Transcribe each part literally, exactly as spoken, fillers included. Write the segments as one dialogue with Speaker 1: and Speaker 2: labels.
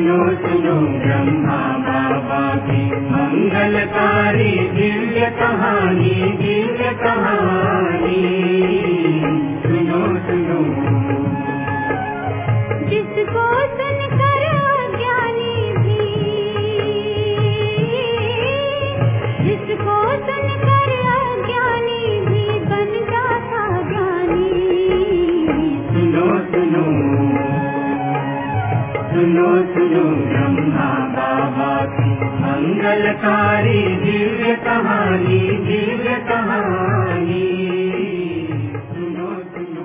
Speaker 1: सुनो सुनो ब्रह्मा बाबा की मंगलकारी दिव्य कहानी, दिव्य कहानी। सुनो सुनो
Speaker 2: जिसको सुनकर अज्ञानी भी, जिसको सुनकर अज्ञानी भी बन जाता ज्ञानी।
Speaker 1: सुनो सुनो सुनो सुनो ब्रह्मा बाबा की मंगलकारी दिव्य कहानी, दिव्य कहानी। सुनो सुनो।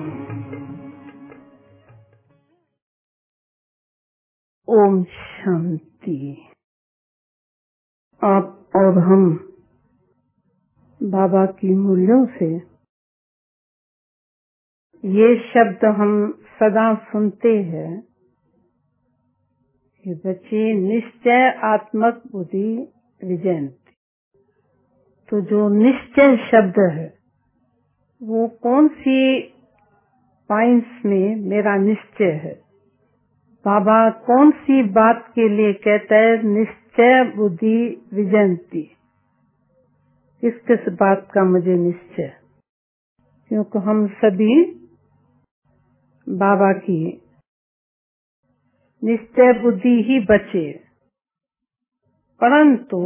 Speaker 3: ओम शांति। आप और हम बाबा की मूल्यों से ये शब्द हम सदा सुनते हैं कि बच्चे निश्चय आत्मक बुद्धि विजयंती। तो जो निश्चय शब्द है वो कौन सी पॉइंट्स में मेरा निश्चय है? बाबा कौन सी बात के लिए कहता है निश्चय बुद्धि विजयंती? किस किस बात का मुझे निश्चय? क्योंकि हम सभी बाबा की निश्चय बुद्धि ही बचे, परंतु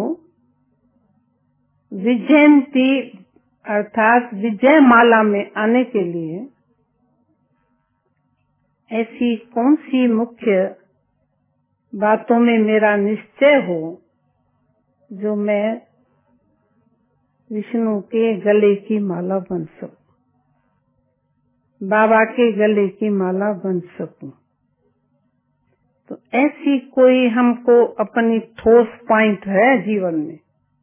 Speaker 3: विजयंती अर्थात विजय माला में आने के लिए ऐसी कौन सी मुख्य बातों में मेरा निश्चय हो जो मैं विष्णु के गले की माला बन सकूं, बाबा के गले की माला बन सकूं। तो ऐसी कोई हमको अपनी ठोस पॉइंट है जीवन में,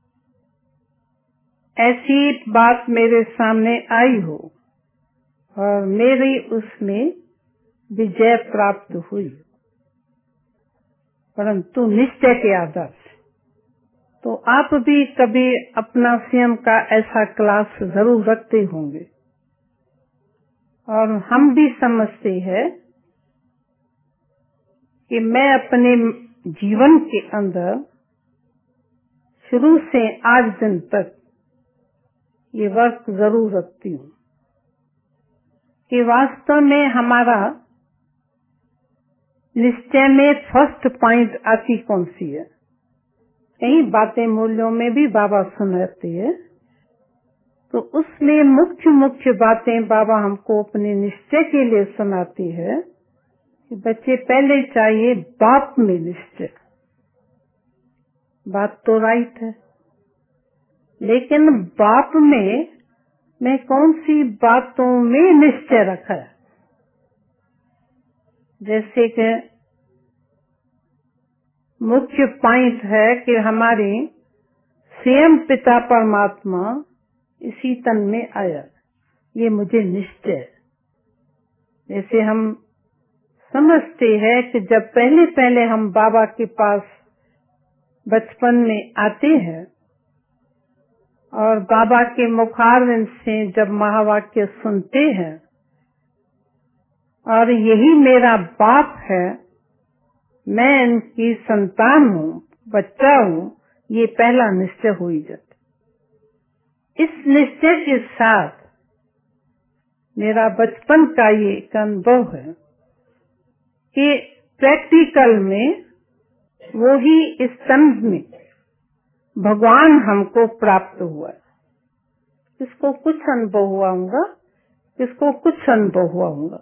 Speaker 3: ऐसी बात मेरे सामने आई हो और मेरी उसमें विजय प्राप्त हुई, परंतु निश्चय के आधार से। तो आप भी कभी अपना स्वयं का ऐसा क्लास जरूर रखते होंगे और हम भी समझते हैं कि मैं अपने जीवन के अंदर शुरू से आज दिन तक ये वर्क जरूर रखती हूँ कि वास्तव में हमारा निश्चय में फर्स्ट पॉइंट आती कौन सी है। कई बातें मूल्यों में भी बाबा सुनाते हैं, तो उसमें मुख्य मुख्य बातें बाबा हमको अपने निश्चय के लिए सुनाती है कि बच्चे पहले चाहिए बाप में निश्चय। बात तो राइट है, लेकिन बाप में मैं कौन सी बातों में निश्चय रखा है? जैसे कि मुख्य पॉइंट है कि हमारे स्वयं पिता परमात्मा इसी तन में आया, ये मुझे निश्चय। जैसे हम समझते हैं कि जब पहले पहले हम बाबा के पास बचपन में आते हैं और बाबा के मुखारविंद से जब महावाक्य सुनते हैं और यही मेरा बाप है, मैं इनकी संतान हूँ, बच्चा हूँ, ये पहला निश्चय हो ही जाता। इस निश्चय के साथ मेरा बचपन का ये एक अनुभव है कि प्रैक्टिकल में वो ही इस तन में भगवान हमको प्राप्त हुआ। किसको कुछ अनुभव हुआ होगा, किसको कुछ अनुभव हुआ होगा,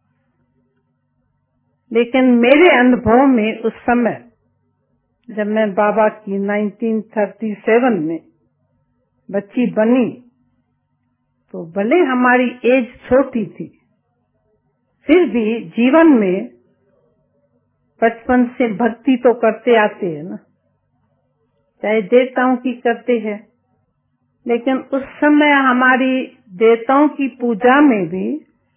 Speaker 3: लेकिन मेरे अनुभव में उस समय जब मैं बाबा की नाइनटीन थर्टी सेवन में बच्ची बनी, तो भले हमारी एज छोटी थी, फिर भी जीवन में बचपन से भक्ति तो करते आते हैं ना, चाहे देवताओं की करते हैं, लेकिन उस समय हमारी देवताओं की पूजा में भी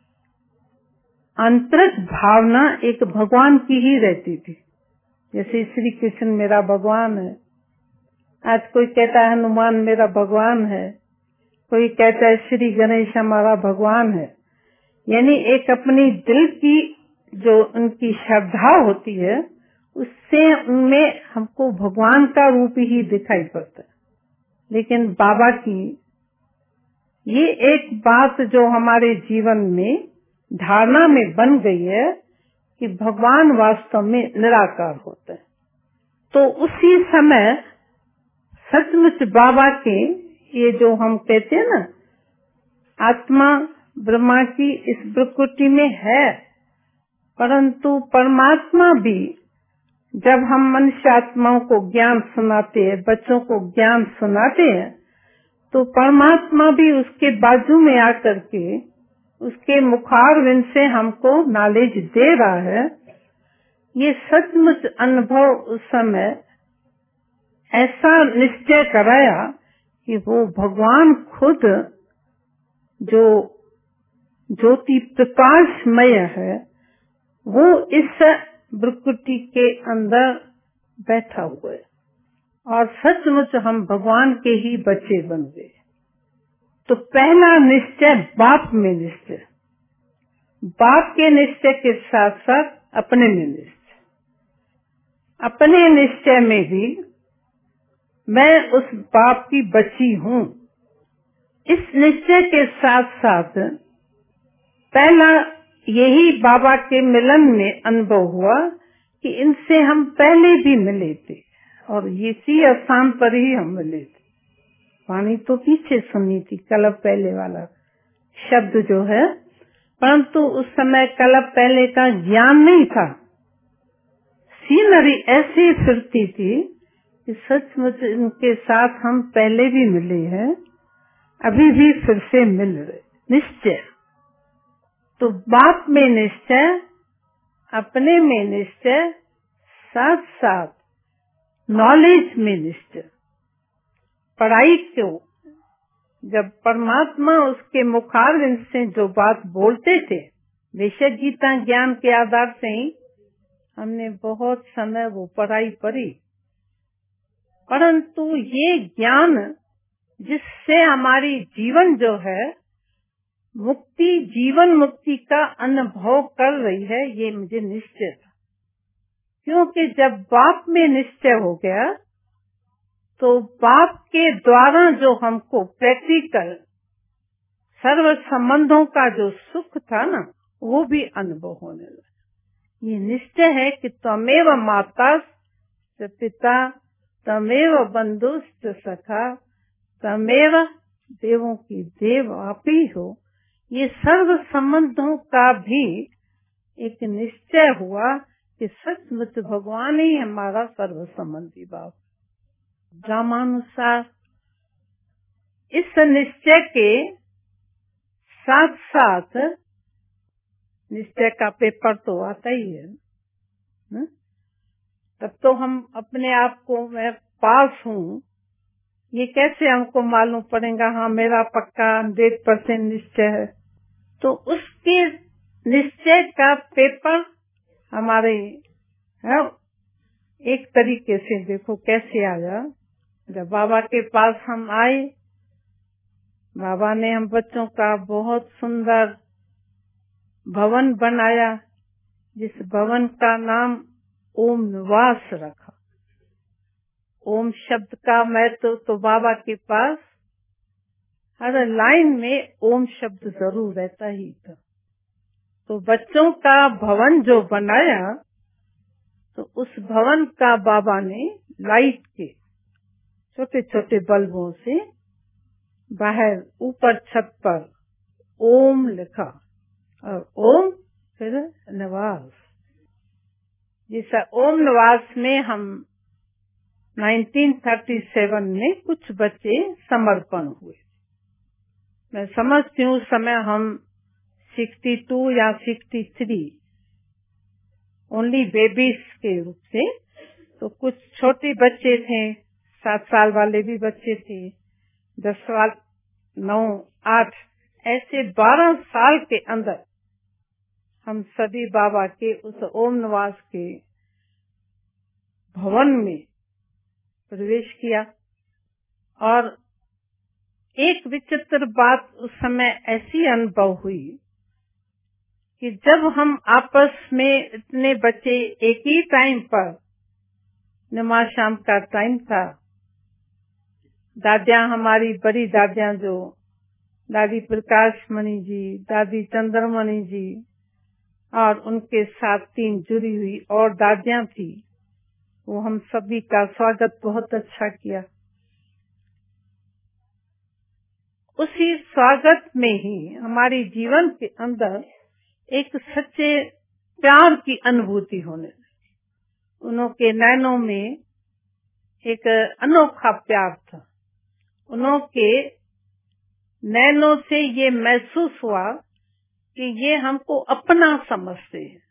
Speaker 3: आंतरिक भावना एक भगवान की ही रहती थी। जैसे श्री कृष्ण मेरा भगवान है, आज कोई कहता है हनुमान मेरा भगवान है, कोई कहता है श्री गणेश हमारा भगवान है। यानी एक अपनी दिल की जो उनकी श्रद्धा होती है उससे उनमें हमको भगवान का रूप ही दिखाई पड़ता है। लेकिन बाबा की ये एक बात जो हमारे जीवन में धारणा में बन गई है कि भगवान वास्तव में निराकार होते हैं। तो उसी समय सचमुच बाबा के ये जो हम कहते हैं ना, आत्मा ब्रह्मा की इस प्रकृति में है, परंतु परमात्मा भी जब हम मनुष्य आत्माओं को ज्ञान सुनाते हैं, बच्चों को ज्ञान सुनाते हैं, तो परमात्मा भी उसके बाजू में आकर के उसके मुखारविंद से हमको नॉलेज दे रहा है। ये सचमुच अनुभव उस समय ऐसा निश्चय कराया कि वो भगवान खुद जो ज्योति प्रकाशमय है, वो इस प्रकृति के अंदर बैठा हुआ है और सचमुच हम भगवान के ही बच्चे बन गए। तो पहला निश्चय बाप में निश्चय, बाप के निश्चय के साथ साथ अपने में निश्चय। अपने निश्चय में भी मैं उस बाप की बच्ची हूँ। इस निश्चय के साथ साथ पहला यही बाबा के मिलन में अनुभव हुआ कि इनसे हम पहले भी मिले थे और इसी स्थान पर ही हम मिले थे। वाणी तो पीछे सुनी थी, कलब पहले वाला शब्द जो है, परंतु उस समय कलब पहले का ज्ञान नहीं था। सीनरी ऐसी फिरती थी कि सचमुच इनके साथ हम पहले भी मिले हैं, अभी भी फिर से मिल रहे। निश्चय तो बाप में निश्चय, अपने में निश्चय, साथ साथ नॉलेज में निश्चय। पढ़ाई क्यों? जब परमात्मा उसके मुखारविंद से जो बात बोलते थे, बेशक गीता ज्ञान के आधार से ही हमने बहुत समय वो पढ़ाई पढ़ी, परंतु ये ज्ञान जिससे हमारी जीवन जो है मुक्ति, जीवन मुक्ति का अनुभव कर रही है, ये मुझे निश्चय था। क्योंकि जब बाप में निश्चय हो गया तो बाप के द्वारा जो हमको प्रैक्टिकल सर्व संबंधों का जो सुख था ना, वो भी अनुभव होने लगा। ये निश्चय है कि त्वमेव माता च पिता, त्वमेव बंधुश्च सखा, त्वमेव देवों की देव आप ही हो। ये सर्व संबंधों का भी एक निश्चय हुआ कि सचमुच भगवान ही हमारा सर्व संबंधी बाप। ड्रामानुसार इस निश्चय के साथ साथ निश्चय का पेपर तो आता ही है न? तब तो हम अपने आप को मैं पास हूँ, ये कैसे हमको मालूम पड़ेगा? हाँ, मेरा पक्का हंड्रेड परसेंट निश्चय है। तो उसके निश्चय का पेपर हमारे है, एक तरीके से देखो कैसे आया। जब बाबा के पास हम आए, बाबा ने हम बच्चों का बहुत सुंदर भवन बनाया, जिस भवन का नाम ओम निवास रखा। ओम शब्द का महत्व तो बाबा के पास हर लाइन में ओम शब्द जरूर रहता ही था। तो बच्चों का भवन जो बनाया, तो उस भवन का बाबा ने लाइट के छोटे छोटे बल्बों से बाहर ऊपर छत पर ओम लिखा और ओम फिर निवास। जैसा ओम निवास में हम उन्नीस सौ सैंतीस में कुछ बच्चे समर्पण हुए। मैं समझती हूँ उस समय हम बासठ या तिरसठ ओनली बेबीज के रूप से, तो कुछ छोटे बच्चे थे, सात साल वाले भी बच्चे थे, दस साल, नौ, आठ, ऐसे बारह साल के अंदर हम सभी बाबा के उस ओम निवास के भवन में प्रवेश किया। और एक विचित्र बात उस समय ऐसी अनुभव हुई कि जब हम आपस में इतने बच्चे एक ही टाइम पर, नमाज शाम का टाइम था, दादियां, हमारी बड़ी दादियां जो दादी प्रकाश मणि जी, दादी चंद्रमणि जी और उनके साथ तीन जुड़ी हुई और दादियां थी, वो हम सभी का स्वागत बहुत अच्छा किया। उसी स्वागत में ही हमारी जीवन के अंदर एक सच्चे प्यार की अनुभूति होने लगी। उनके नैनों में एक अनोखा प्यार था। उनके नैनों से ये महसूस हुआ कि ये हमको अपना समझते हैं,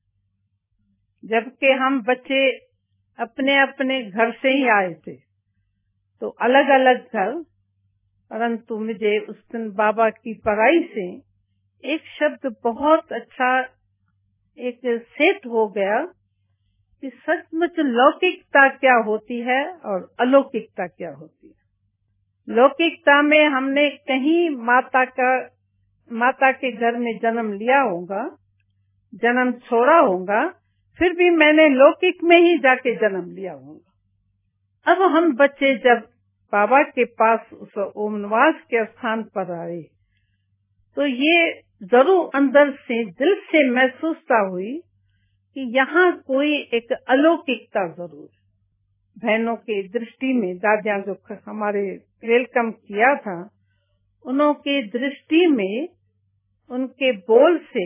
Speaker 3: जबकि हम बच्चे अपने अपने घर से ही आए थे, तो अलग अलग घर, परंतु मुझे उस दिन बाबा की पढ़ाई से एक शब्द बहुत अच्छा एक सेट हो गया कि सचमुच लौकिकता क्या होती है और अलौकिकता क्या होती है। लौकिकता में हमने कहीं माता का माता के घर में जन्म लिया होगा, जन्म छोड़ा होगा, फिर भी मैंने लौकिक में ही जाके जन्म लिया होगा। अब हम बच्चे जब बाबा के पास उस ओमनिवास के स्थान पर आए, तो ये जरूर अंदर से, दिल से महसूसता हुई कि यहाँ कोई एक अलौकिकता जरूर है। बहनों के दृष्टि में, दादियां जो हमारे वेलकम किया था, उनके दृष्टि में, उनके बोल से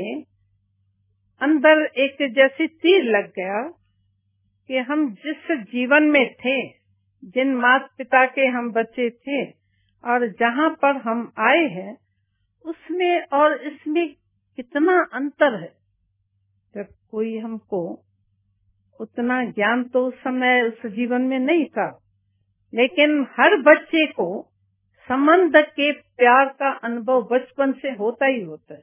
Speaker 3: अंदर एक जैसी तीर लग गया कि हम जिस जीवन में थे, जिन माता पिता के हम बच्चे थे और जहाँ पर हम आए हैं, उसमें और इसमें कितना अंतर है। जब कोई हमको उतना ज्ञान तो उस समय उस जीवन में नहीं था, लेकिन हर बच्चे को संबंध के प्यार का अनुभव बचपन से होता ही होता है।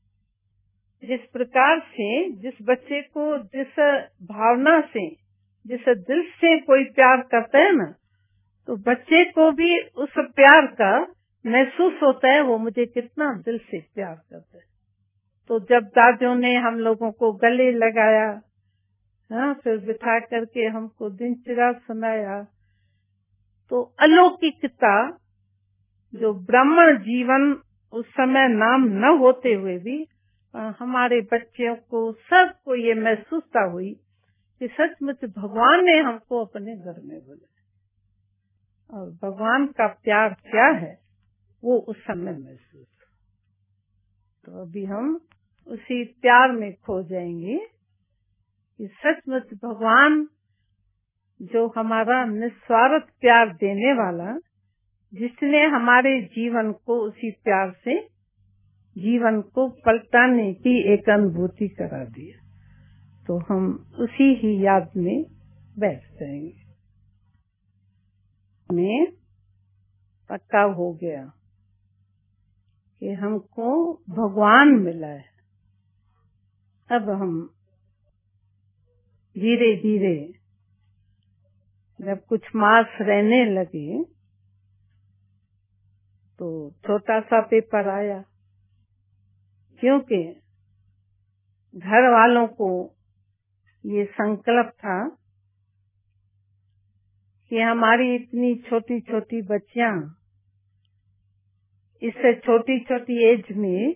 Speaker 3: जिस प्रकार से जिस बच्चे को जिस भावना से, जिस दिल से कोई प्यार करता है ना, तो बच्चे को भी उस प्यार का महसूस होता है, वो मुझे कितना दिल से प्यार करता है। तो जब दादियों ने हम लोगों को गले लगाया, हाँ, फिर बिठा करके हमको दिनचर्या सुनाया, तो अलौकिकता, जो ब्राह्मण जीवन उस समय नाम न होते हुए भी हमारे बच्चों को, सबको ये महसूसता हुई कि सचमुच भगवान ने हमको अपने घर में बुलाया और भगवान का प्यार क्या है वो उस समय महसूस। तो अभी हम उसी प्यार में खो जाएंगे कि सचमुच भगवान जो हमारा निस्वार्थ प्यार देने वाला, जिसने हमारे जीवन को उसी प्यार से जीवन को पलटाने की एक अनुभूति करा दिया, तो हम उसी ही याद में बैठ जाएंगे। में पक्का हो गया कि हमको भगवान मिला है। अब हम धीरे धीरे जब कुछ मास रहने लगे, तो छोटा सा पेपर आया, क्योंकि घर वालों को ये संकल्प था कि हमारी इतनी छोटी छोटी बच्चियां इससे छोटी छोटी एज में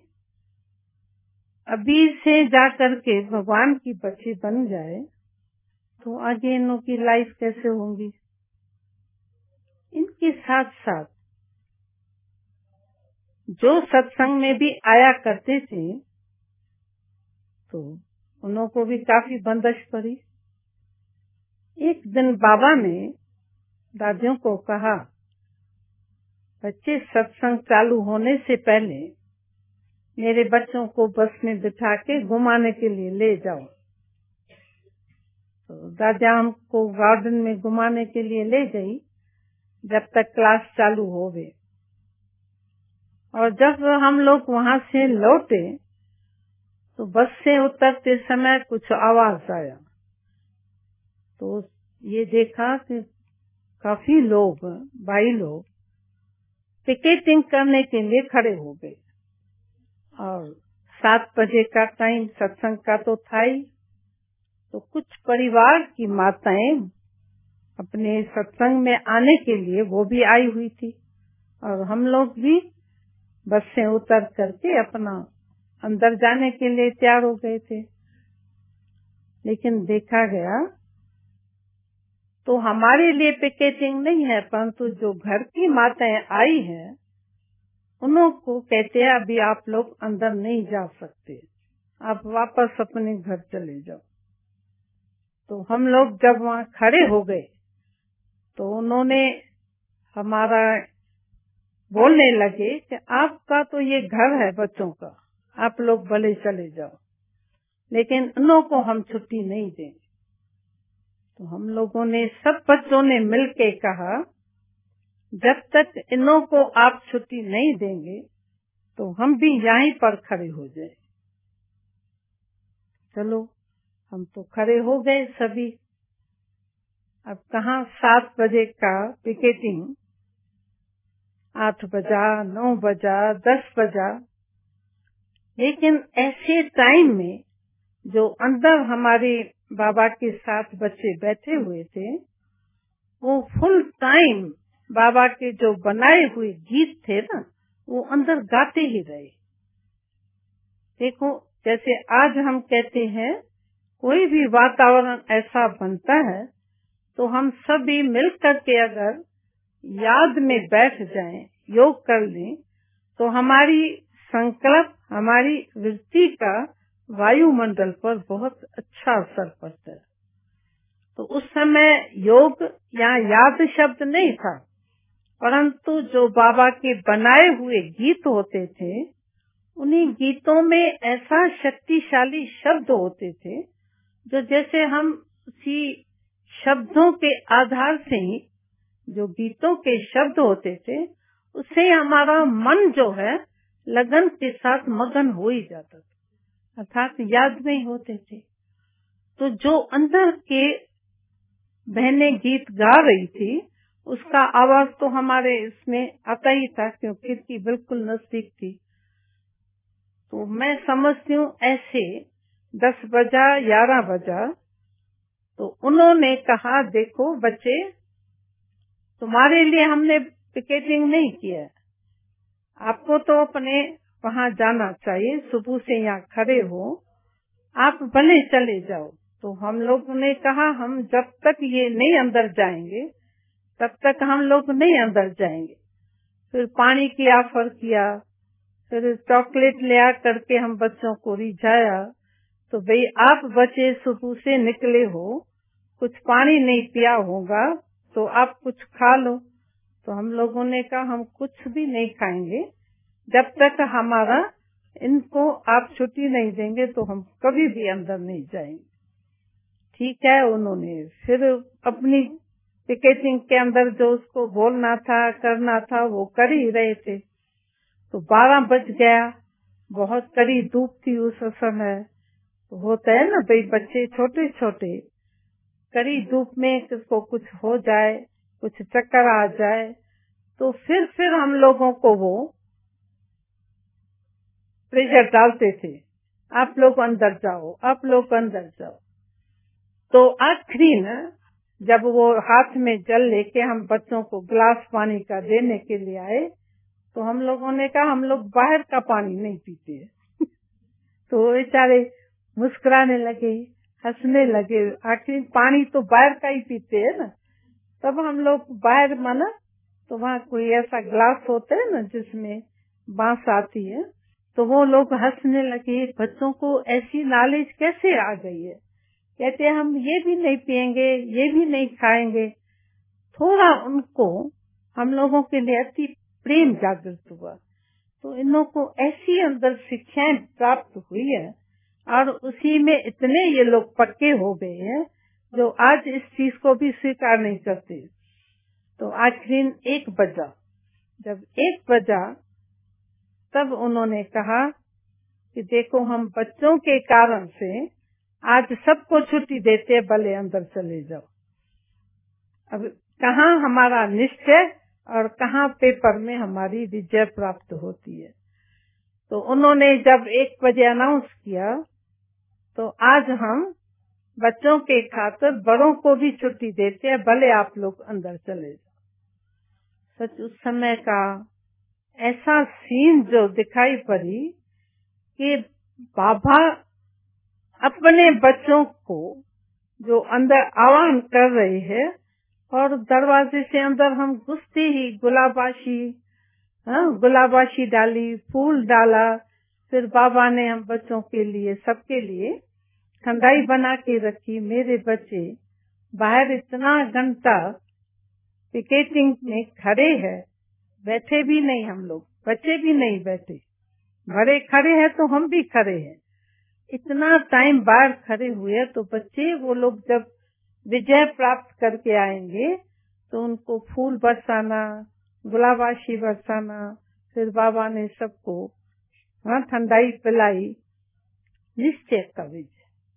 Speaker 3: अभी से जा करके भगवान की बच्ची बन जाए, तो आगे इनों की लाइफ कैसे होंगी। इनके साथ साथ जो सत्संग में भी आया करते थे, तो उन्हों को भी काफी बंदिश पड़ी। एक दिन बाबा ने दादियों को कहा, बच्चे सत्संग चालू होने से पहले मेरे बच्चों को बस में बिठा के घुमाने के लिए ले जाओ। तो दादियां हमको गार्डन में घुमाने के लिए ले गई जब तक क्लास चालू हो गई। और जब हम लोग वहां से लौटे, तो बस से उतरते समय कुछ आवाज आया, तो ये देखा कि काफी लोग, भाई लोग पिकेटिंग करने के लिए खड़े हो गए और सात बजे का टाइम सत्संग का तो था ही, तो कुछ परिवार की माताएं अपने सत्संग में आने के लिए वो भी आई हुई थी और हम लोग भी बस से उतर करके अपना अंदर जाने के लिए तैयार हो गए थे। लेकिन देखा गया तो हमारे लिए पिकेटिंग नहीं है, परंतु जो घर की माताएं आई हैं उन्हों को कहते हैं अभी आप लोग अंदर नहीं जा सकते, आप वापस अपने घर चले जाओ। तो हम लोग जब वहाँ खड़े हो गए तो उन्होंने हमारा बोलने लगे कि आपका तो ये घर है बच्चों का, आप लोग भले चले जाओ, लेकिन उन्हों को हम छुट्टी नहीं देंगे। तो हम लोगों ने, सब बच्चों ने मिलके कहा जब तक इन्हों को आप छुट्टी नहीं देंगे तो हम भी यहीं पर खड़े हो जाए। चलो हम तो खड़े हो गए सभी। अब कहाँ सात बजे का पिकेटिंग, आठ बजा, नौ बजा, दस बजा, लेकिन ऐसे टाइम में जो अंदर हमारे बाबा के साथ बच्चे बैठे हुए थे वो फुल टाइम बाबा के जो बनाए हुए गीत थे ना वो अंदर गाते ही रहे। देखो जैसे आज हम कहते हैं कोई भी वातावरण ऐसा बनता है तो हम सभी मिलकर के अगर याद में बैठ जाएं, योग कर लें, तो हमारी संकल्प, हमारी वृत्ति का वायुमंडल पर बहुत अच्छा असर पड़ता है। तो उस समय योग या याद शब्द नहीं था, परंतु जो बाबा के बनाए हुए गीत होते थे उन्हीं गीतों में ऐसा शक्तिशाली शब्द होते थे जो जैसे हम उसी शब्दों के आधार से ही, जो गीतों के शब्द होते थे उससे हमारा मन जो है लगन के साथ मगन हो ही जाता था, अर्थात याद में होते थे। तो जो अंदर के बहनें गीत गा रही थी उसका आवाज तो हमारे इसमें आता ही था क्योंकि खिड़की बिल्कुल नजदीक थी। तो मैं समझती हूँ ऐसे दस बजा, ग्यारह बजा, तो उन्होंने कहा देखो बच्चे, तुम्हारे लिए हमने पिकेटिंग नहीं किया है, आपको तो अपने वहाँ जाना चाहिए, सुबह से यहाँ खड़े हो, आप भले चले जाओ। तो हम लोग ने कहा हम जब तक ये नहीं अंदर जाएंगे तब तक हम लोग नहीं अंदर जाएंगे। फिर पानी की ऑफर किया, फिर चॉकलेट ले आ करके हम बच्चों को रिझाया, तो भाई आप बच्चे सुबह से निकले हो, कुछ पानी नहीं पिया होगा तो आप कुछ खा लो। तो हम लोगों ने कहा हम कुछ भी नहीं खाएंगे जब तक हमारा इनको आप छुट्टी नहीं देंगे, तो हम कभी भी अंदर नहीं जाएंगे। ठीक है, उन्होंने फिर अपनी पिकेटिंग के अंदर जो उसको बोलना था, करना था, वो कर ही रहे थे। तो बारह बज गया, बहुत कड़ी धूप थी उस समय। तो होता है ना भाई, बच्चे छोटे छोटे, कड़ी धूप में किसको कुछ हो जाए, कुछ चक्कर आ जाए, तो फिर फिर हम लोगों को वो प्रेशर डालते थे, आप लोग अंदर जाओ, आप लोग अंदर जाओ। तो आखिरी न जब वो हाथ में जल लेके हम बच्चों को गिलास पानी का देने के लिए आए, तो हम लोगों ने कहा हम लोग बाहर का पानी नहीं पीते। तो बेचारे मुस्कुराने लगे, हंसने लगे, आखिर पानी तो बाहर का ही पीते हैं ना। तब हम लोग बाहर माना, तो वहाँ कोई ऐसा ग्लास होता है ना जिसमें बांस आती है, तो वो लोग हंसने लगे, बच्चों को ऐसी नॉलेज कैसे आ गई है। कहते हैं हम ये भी नहीं पिएंगे, ये भी नहीं खाएंगे। थोड़ा उनको हम लोगों के लिए अति प्रेम जागृत हुआ, तो इन लोगों को ऐसी अंदर शिक्षाएं प्राप्त हुई है और उसी में इतने ये लोग पक्के हो गए हैं जो आज इस चीज को भी स्वीकार नहीं करते। तो आखिर एक बजा, जब एक बजा तब उन्होंने कहा कि देखो हम बच्चों के कारण से आज सबको छुट्टी देते, भले अंदर चले जाओ। अब कहाँ हमारा निश्चय और कहाँ पेपर में हमारी विजय प्राप्त होती है। तो उन्होंने जब एक बजे अनाउंस किया तो आज हम बच्चों के खातिर बड़ों को भी छुट्टी देते हैं, भले आप लोग अंदर चले जाओ। सच उस समय का ऐसा सीन जो दिखाई पड़ी कि बाबा अपने बच्चों को जो अंदर आह्वान कर रहे हैं और दरवाजे से अंदर हम घुसते ही गुलाबाशी हाँ, गुलाबाशी डाली, फूल डाला। फिर बाबा ने हम बच्चों के लिए, सबके लिए ठंडाई बना के रखी। मेरे बच्चे बाहर इतना घंटा पिकेटिंग में खड़े हैं, बैठे भी नहीं, हम लोग बच्चे भी नहीं बैठे, बड़े खड़े हैं तो हम भी खड़े हैं। इतना टाइम बाहर खड़े हुए तो बच्चे, वो लोग जब विजय प्राप्त करके आएंगे तो उनको फूल बरसाना, गुलाबाशी बरसाना। फिर बाबा ने सबको हाँ ठंडाई पिलाई। निश्चय का विजय।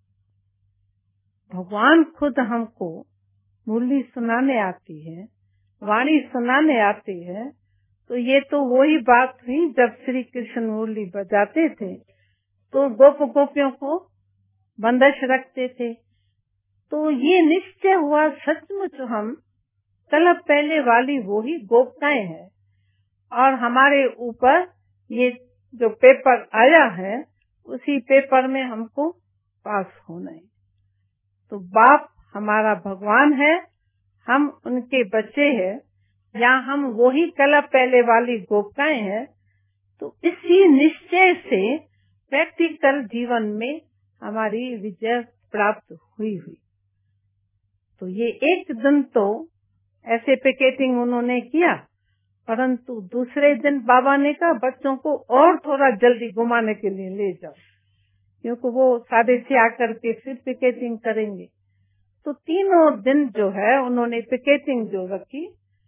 Speaker 3: भगवान खुद हमको मुरली सुनाने आती है, वाणी सुनाने आती है। तो ये तो वही बात हुई जब श्री कृष्ण मुरली बजाते थे तो गोप गोपियों को बंदिश रखते थे। तो ये निश्चय हुआ सचमुच हम तलब पहले वाली वो ही गोपताएं हैं और हमारे ऊपर ये जो पेपर आया है उसी पेपर में हमको पास होना है। तो बाप हमारा भगवान है, हम उनके बच्चे हैं, या हम वही कला पहले वाली गोपताएं हैं। तो इसी निश्चय से प्रैक्टिकल जीवन में हमारी विजय प्राप्त हुई हुई। तो ये एक दिन तो ऐसे पिकेटिंग उन्होंने किया, परंतु दूसरे दिन बाबा ने कहा बच्चों को और थोड़ा जल्दी घुमाने के लिए ले जाओ, क्योंकि वो साढ़े छह आकर के फिर पिकेटिंग करेंगे। तो तीनों दिन जो है उन्होंने पिकेटिंग जो रखी,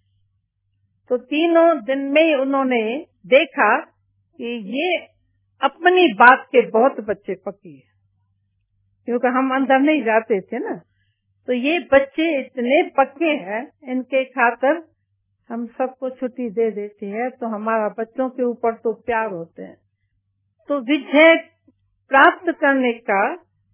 Speaker 3: तो तीनों दिन में उन्होंने देखा कि ये अपनी बात के बहुत बच्चे पक्के हैं, क्योंकि हम अंदर नहीं जाते थे ना। तो ये बच्चे इतने पक्के हैं, इनके खातिर हम सबको छुट्टी दे देते हैं। तो हमारा बच्चों के ऊपर तो प्यार होते हैं। तो विजय प्राप्त करने का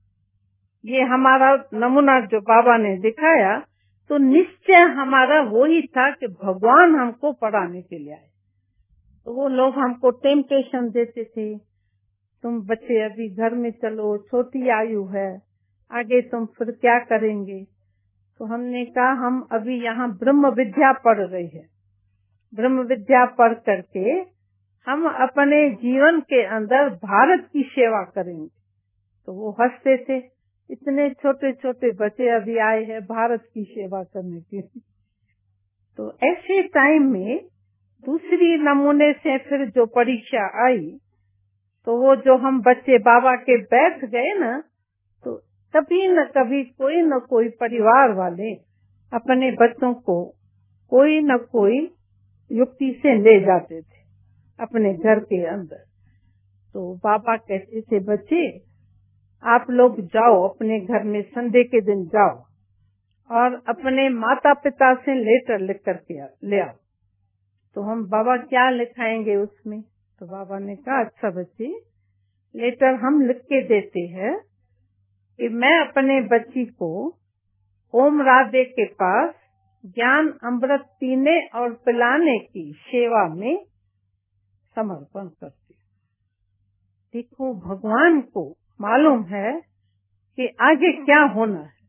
Speaker 3: ये हमारा नमूना जो बाबा ने दिखाया, तो निश्चय हमारा वही था कि भगवान हमको पढ़ाने के लिए आए। तो वो लोग हमको टेम्पटेशन देते थे, तुम बच्चे अभी घर में चलो, छोटी आयु है, आगे तुम फिर क्या करेंगे। तो हमने कहा हम अभी यहाँ ब्रह्म विद्या पढ़ रहे हैं, ब्रह्म विद्या पढ़ करके हम अपने जीवन के अंदर भारत की सेवा करेंगे। तो वो हंसते थे, इतने छोटे छोटे बच्चे अभी आए हैं भारत की सेवा करने के लिए। तो ऐसे टाइम में दूसरी नमूने से फिर जो परीक्षा आई, तो वो जो हम बच्चे बाबा के बैठ गए ना, तो कभी न कभी कोई न कोई परिवार वाले अपने बच्चों को कोई न कोई युक्ति से ले जाते थे अपने घर के अंदर। तो बाबा कहते थे बच्चे आप लोग जाओ अपने घर में, संडे के दिन जाओ और अपने माता पिता से लेटर लिख करके ले आओ। तो हम बाबा क्या लिखाएंगे उसमें? तो बाबा ने कहा अच्छा बच्चे, लेटर हम लिख के देते हैं कि मैं अपने बच्ची को ओम राधे के पास ज्ञान अमृत पीने और पिलाने की सेवा में समर्पण करती हूँ। देखो भगवान को मालूम है कि आगे क्या होना है।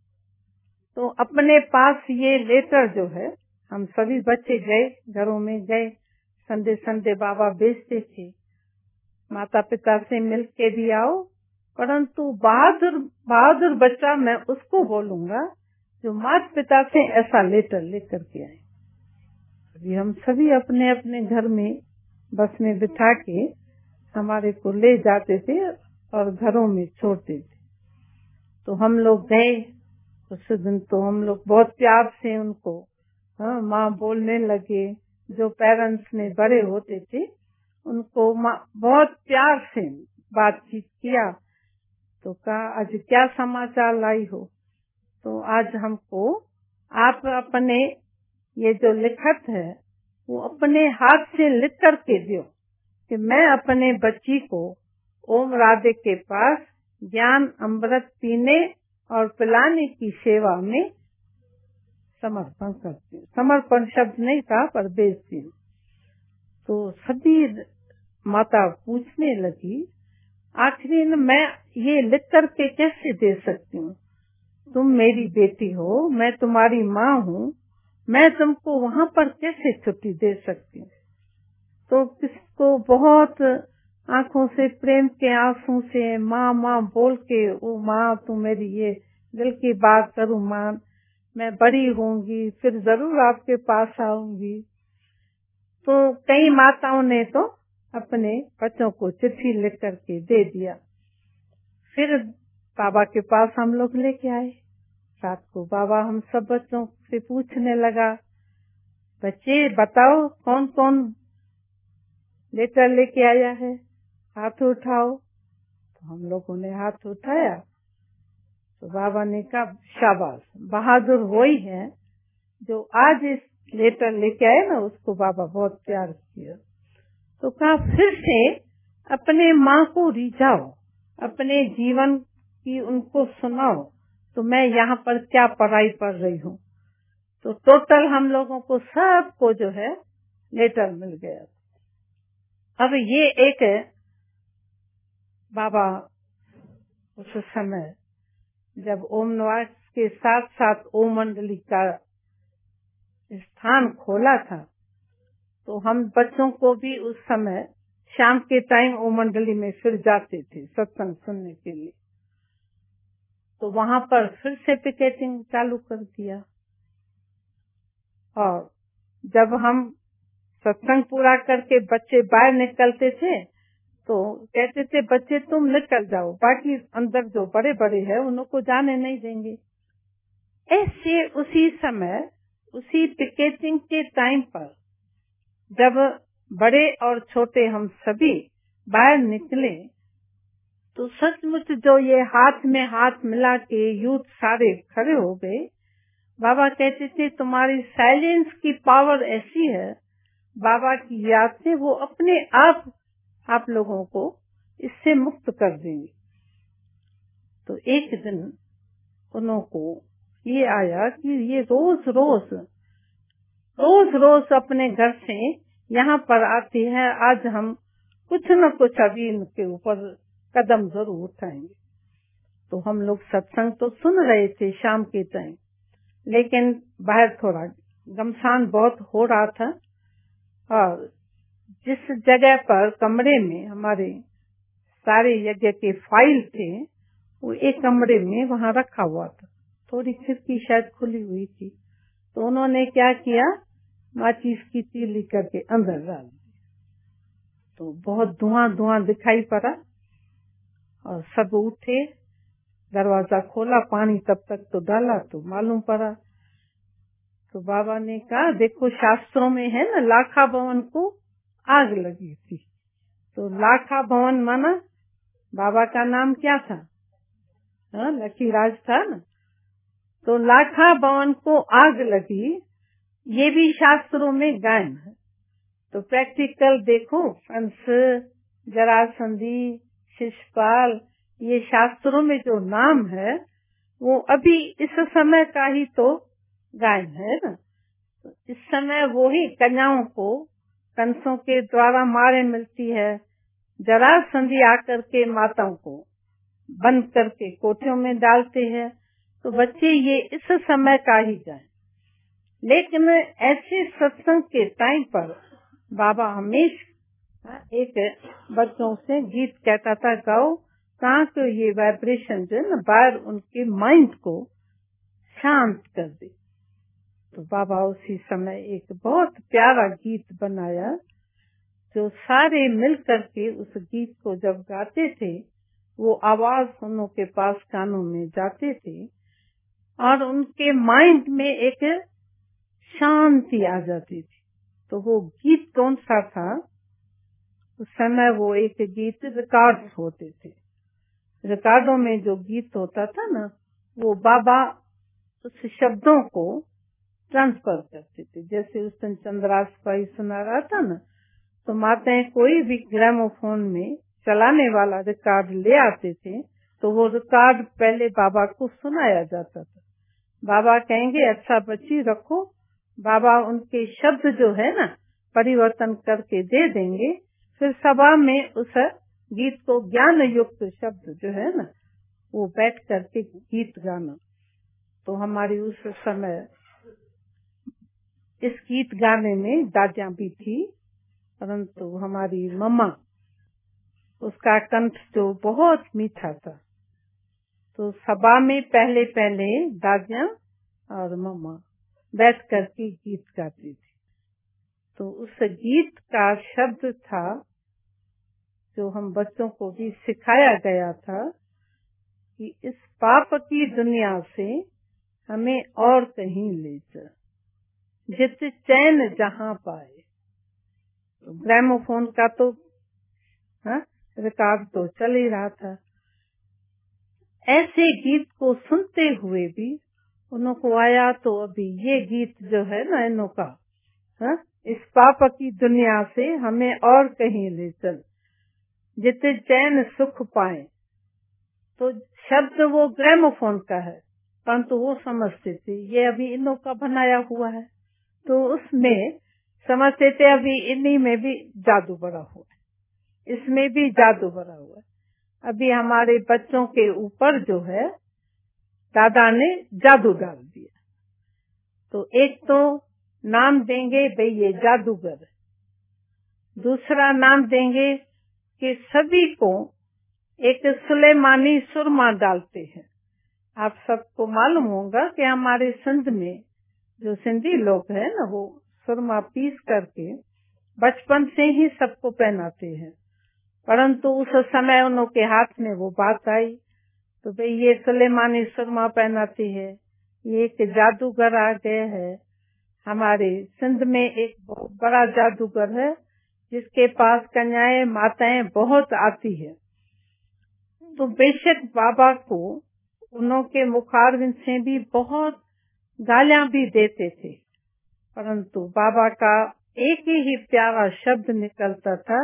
Speaker 3: तो अपने पास ये लेटर जो है, हम सभी बच्चे गए, घरों में गए, संडे संडे बाबा भेजते थे, माता पिता से मिल के भी आओ। परंतु बहादुर बहादुर बच्चा मैं उसको बोलूंगा जो माता पिता से ऐसा लेटर लेकर के आए। अभी हम सभी अपने अपने घर में बस में बिठा के हमारे को ले जाते थे और घरों में छोड़ते थे। तो हम लोग गए, उस दिन तो हम लोग बहुत प्यार से उनको हाँ माँ बोलने लगे। जो पेरेंट्स में बड़े होते थे उनको माँ बहुत प्यार से बातचीत किया। तो कहा आज क्या समाचार लाई हो? तो आज हमको आप अपने ये जो लिखत है वो अपने हाथ से लिख करके दो, कि मैं अपने बच्ची को ओम राधे के पास ज्ञान अमृत पीने और पिलाने की सेवा में समर्पण करती हूँ। समर्पण शब्द नहीं था पर बेचती हूँ। तो सभी माता पूछने लगी, आखिरी में मैं ये लिख करके कैसे दे सकती हूँ? तुम मेरी बेटी हो, मैं तुम्हारी माँ हूँ, मैं तुमको वहाँ पर कैसे छुट्टी दे सकती हूँ? तो किसको बहुत आंखों से प्रेम के आंसू से माँ माँ बोल के, ओ माँ तू मेरी ये दिल की बात करूँ माँ, मैं बड़ी होंगी फिर जरूर आपके पास आऊंगी। तो कई माताओं ने तो अपने बच्चों को चिट्ठी लिख करके दे दिया। फिर बाबा के पास हम लोग लेके आए। रात को बाबा हम सब बच्चों से पूछने लगा, बच्चे बताओ कौन कौन लेटर लेके आया है, हाथ उठाओ। तो हम लोगों ने हाथ उठाया। तो बाबा ने कहा, शाबाश, बहादुर वही है जो आज इस लेटर लेके आए ना, उसको बाबा बहुत प्यार किया। तो कहा फिर से अपने माँ को रिझाओ, अपने जीवन की उनको सुनाओ, तो मैं यहाँ पर क्या पढ़ाई पढ़ रही हूँ। तो टोटल हम लोगों को सबको जो है लेटर मिल गया। अब ये एक बाबा उस समय जब ओम निवास के साथ साथ ओम मंडली का स्थान खोला था, तो हम बच्चों को भी उस समय शाम के टाइम ओम मंडली में फिर जाते थे सत्संग सुनने के लिए। तो वहाँ पर फिर से पिकेटिंग चालू कर दिया। और जब हम सत्संग पूरा करके बच्चे बाहर निकलते थे तो कहते थे, बच्चे तुम निकल जाओ, बाकी अंदर जो बड़े बड़े हैं उनको जाने नहीं देंगे। ऐसे उसी समय उसी पिकेटिंग के टाइम पर जब बड़े और छोटे हम सभी बाहर निकले, तो सचमुच जो ये हाथ में हाथ मिला के यूथ सारे खड़े हो गए। बाबा कहते थे, तुम्हारी साइलेंस की पावर ऐसी है, बाबा की याद से वो अपने आप आप लोगों को इससे मुक्त कर देंगे। तो एक दिन उनको ये आया कि ये रोज रोज रोज रोज अपने घर से यहाँ पर आती है, आज हम कुछ न कुछ अभी इनके ऊपर कदम जरूर उठाएंगे। तो हम लोग सत्संग तो सुन रहे थे शाम के टाइम, लेकिन बाहर थोड़ा गमसान बहुत हो रहा था। और जिस जगह पर कमरे में हमारे सारे यज्ञ के फाइल थे, वो एक कमरे में वहाँ रखा हुआ था। थोड़ी खिड़की शायद खुली हुई थी, तो उन्होंने क्या किया, माचिस की तीली करके अंदर डाल दी। तो बहुत धुआं धुआं दिखाई पड़ा और सब उठे, दरवाजा खोला, पानी तब तक तो डाला तो मालूम पड़ा। तो बाबा ने कहा, देखो शास्त्रों में है ना, लाखा भवन को आग लगी थी। तो लाखा भवन माना बाबा का नाम क्या था, हाँ, लकीराज था ना। तो लाखा भवन को आग लगी, ये भी शास्त्रों में गायन है। तो प्रैक्टिकल देखो, कंस, जरासंधी, शिशुपाल, ये शास्त्रों में जो नाम है वो अभी इस समय का ही तो गायन है ना। तो इस समय वो ही कन्याओं को कंसों के द्वारा मारे मिलती है, जरासंधी आकर के माताओं को बंद करके कोठियों में डालते हैं। तो बच्चे ये इस समय का ही गायन। लेकिन ऐसे सत्संग के टाइम पर बाबा हमेशा एक बच्चों से गीत कहता था, गाओ, ताकि ये वाइब्रेशन जो है ना बाहर उनके माइंड को शांत कर दे। तो बाबा उसी समय एक बहुत प्यारा गीत बनाया, जो सारे मिल करके उस गीत को जब गाते थे, वो आवाज उनों के पास कानों में जाते थे और उनके माइंड में एक शांति आ जाती थी। तो वो गीत कौन सा था? उस समय वो एक गीत रिकॉर्ड होते थे। रिकॉर्डों में जो गीत होता था ना, वो बाबा उस शब्दों को ट्रांसफर करते थे। जैसे उस दिन चंद्रास भाई सुना रहा था ना, तो माताएं कोई भी ग्रामोफोन में चलाने वाला रिकॉर्ड ले आते थे तो वो रिकॉर्ड पहले बाबा को सुनाया जाता था। बाबा कहेंगे अच्छा बच्ची रखो, बाबा उनके शब्द जो है ना परिवर्तन करके दे देंगे, फिर सभा में उस गीत को ज्ञान युक्त शब्द जो है ना वो बैठ करके गीत गाना। तो हमारी उस समय इस गीत गाने में दादियां भी थी, परंतु हमारी मम्मा उसका कंठ जो बहुत मीठा था, तो सभा में पहले पहले दादियां और मम्मा बैठ करके गीत गाती थी। तो उस गीत का शब्द था जो हम बच्चों को भी सिखाया गया था कि इस पाप की दुनिया से हमें और कहीं ले जा, जित चैन जहां पाए। तो ग्रामोफोन का तो हाँ, रिकॉर्ड तो चल ही रहा था। ऐसे गीत को सुनते हुए भी उनको आया तो अभी ये गीत जो है ना इनों का, हाँ, इस पाप की दुनिया से हमें और कहीं ले चल, जितने चैन सुख पाए। तो शब्द वो ग्रामोफोन का है, परंतु वो समझते थे ये अभी इनों का बनाया हुआ है, तो उसमें समझते थे अभी इन्हीं में भी जादू भरा हुआ है, इसमें भी जादू भरा हुआ है। अभी हमारे बच्चों के ऊपर जो है दादा ने जादू डाल दिया। तो एक तो नाम देंगे भाई ये जादूगर, दूसरा नाम देंगे कि सभी को एक सुलेमानी सुरमा डालते हैं। आप सबको मालूम होगा कि हमारे सिंध में जो सिंधी लोग हैं ना वो सुरमा पीस करके बचपन से ही सबको पहनाते हैं, परंतु उस समय उनके हाथ में वो बात आई तो भाई ये सुलेमानी सुरमा पहनाती है, ये एक जादूगर आ गया है। हमारे सिंध में एक बहुत बड़ा जादूगर है जिसके पास कन्याएं माताएं बहुत आती है। तो बेशक बाबा को उनके मुखारविंद से भी बहुत गालियां भी देते थे, परंतु बाबा का एक ही प्यारा शब्द निकलता था,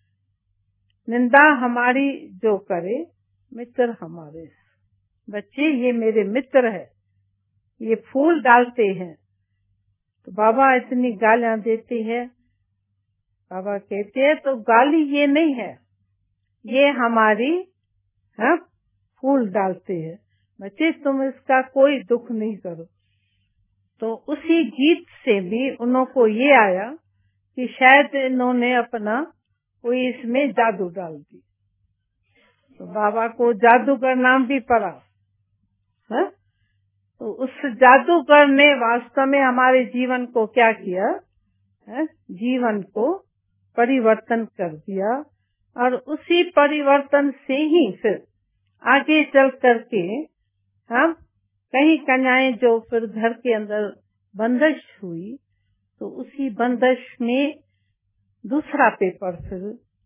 Speaker 3: निंदा हमारी जो करे मित्र हमारे। बच्चे ये मेरे मित्र है, ये फूल डालते हैं। तो बाबा इतनी गालियां देते हैं, बाबा कहते हैं तो गाली ये नहीं है, ये हमारी हाँ, फूल डालते हैं, बच्चे तुम इसका कोई दुख नहीं करो। तो उसी गीत से भी उनको ये आया कि शायद इन्होंने अपना कोई इसमें जादू डाल दी। तो बाबा को जादूगर नाम भी पड़ा है। तो उस जादूगर ने वास्तव में हमारे जीवन को क्या किया है, जीवन को परिवर्तन कर दिया, और उसी परिवर्तन से ही फिर आगे चल करके हम कई कन्याएं जो फिर घर के अंदर बंदिश हुई, तो उसी बंदिश में दूसरा पेपर फिर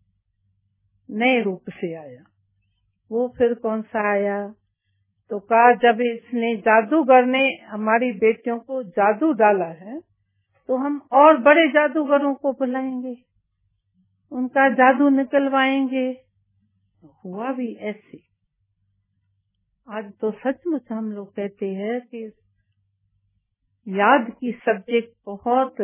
Speaker 3: नए रूप से आया। वो फिर कौन सा आया, तो कहा जब इसने जादूगर ने हमारी बेटियों को जादू डाला है तो हम और बड़े जादूगरों को बुलाएंगे, उनका जादू निकलवाएंगे। हुआ भी ऐसे। आज तो सचमुच हम लोग कहते हैं कि याद की सब्जेक्ट बहुत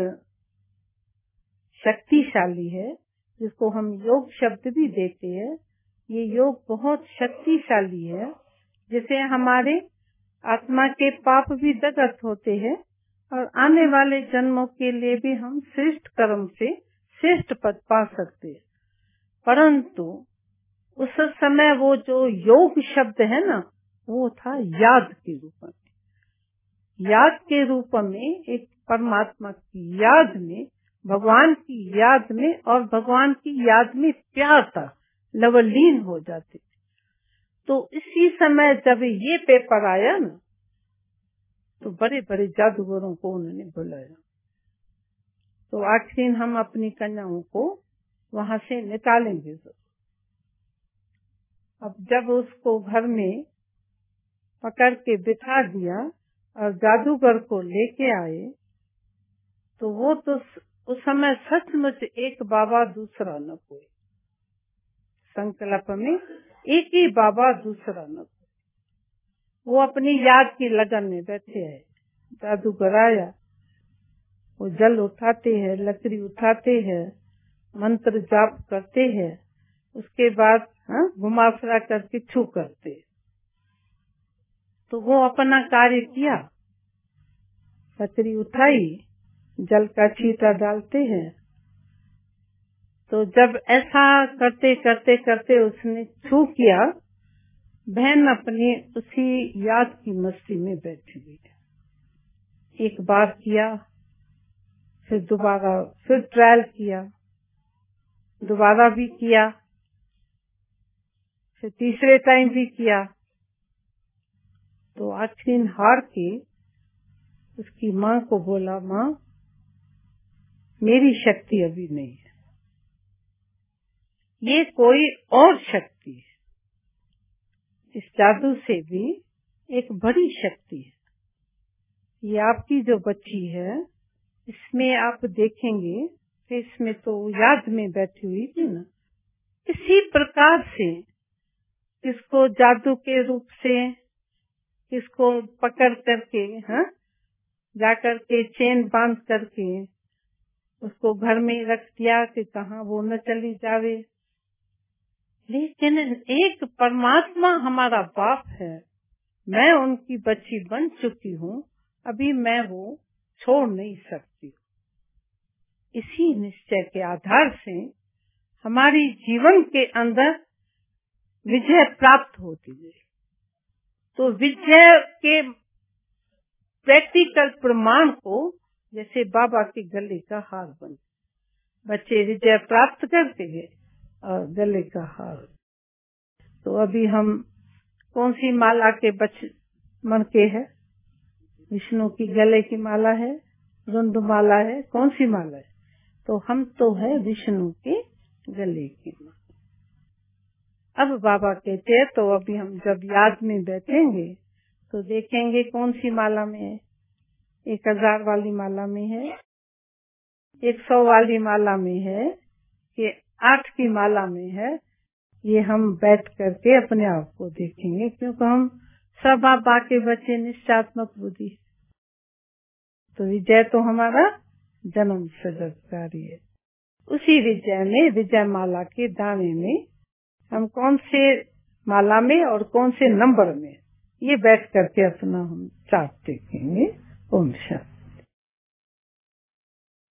Speaker 3: शक्तिशाली है, जिसको हम योग शब्द भी देते हैं। ये योग बहुत शक्तिशाली है, जिसे हमारे आत्मा के पाप भी दगत होते हैं और आने वाले जन्मों के लिए भी हम श्रेष्ठ कर्म से श्रेष्ठ पद पा सकते हैं। परंतु उस समय वो जो योग शब्द है ना, वो था याद के रूप में। याद के रूप में एक परमात्मा की याद में, भगवान की याद में, और भगवान की याद में प्यार था, लवलीन हो जाते थे। तो इसी समय जब ये पेपर आया ना, तो बड़े बड़े जादूगरों को उन्होंने बुलाया। तो आखिर हम अपनी कन्याओं को वहां से निकालेंगे। अब जब उसको घर में पकड़ के बिठा दिया और जादूगर को लेके आए, तो वो तो उस समय सचमुच एक बाबा दूसरा न कोई, संकल्प में एक ही बाबा दूसरा न कोई। वो अपनी याद की लगन में बैठे हैं, जादू कराया, वो जल उठाते हैं, लकड़ी उठाते हैं, मंत्र जाप करते हैं, उसके बाद हाँ, घुमा फिरा करके छू करते। तो वो अपना कार्य किया, लकड़ी उठाई, जल का छींटा डालते हैं। तो जब ऐसा करते करते करते उसने छू किया, बहन अपनी उसी याद की मस्ती में बैठी हुई है। एक बार किया, फिर दोबारा फिर ट्रायल किया, दोबारा भी किया, फिर तीसरे टाइम भी किया। तो आखिर हार के उसकी माँ को बोला, माँ मेरी शक्ति अभी नहीं है, ये कोई और शक्ति है। इस जादू से भी एक बड़ी शक्ति है। ये आपकी जो बच्ची है, इसमें आप देखेंगे कि इसमें तो याद में बैठी हुई थी ना, इसी प्रकार से किसको जादू के रूप से, किसको पकड़ करके हाँ जाकर के चेन बांध करके उसको घर में रख दिया कि कहाँ वो न चली जावे। लेकिन एक परमात्मा हमारा बाप है, मैं उनकी बच्ची बन चुकी हूँ, अभी मैं वो छोड़ नहीं सकती। इसी निश्चय के आधार से हमारी जीवन के अंदर विजय प्राप्त होती है। तो विजय के प्रैक्टिकल प्रमाण को जैसे बाबा के गले का हार बन, बच्चे विजय प्राप्त करते हैं और गले का हार। तो अभी हम कौन सी माला के बच मन के है? विष्णु की गले की माला है, रुंद माला है, कौन सी माला है? तो हम तो है विष्णु के गले की माला। अब बाबा कहते हैं, तो अभी हम जब याद में बैठेंगे तो देखेंगे कौन सी माला में है। एक हजार वाली माला में है, एक सौ वाली माला में है, कि आठ की माला में है। ये हम बैठ करके अपने आप को देखेंगे, क्योंकि हम सब बाबा के बच्चे निश्चयात्मक बुद्धि। तो विजय तो हमारा जन्म से जारी है। उसी विजय में, विजय माला के दाने में हम कौन से माला में और कौन से नंबर में, ये बैठ करके अपना हम चार्ट देखेंगे। ओम शांति।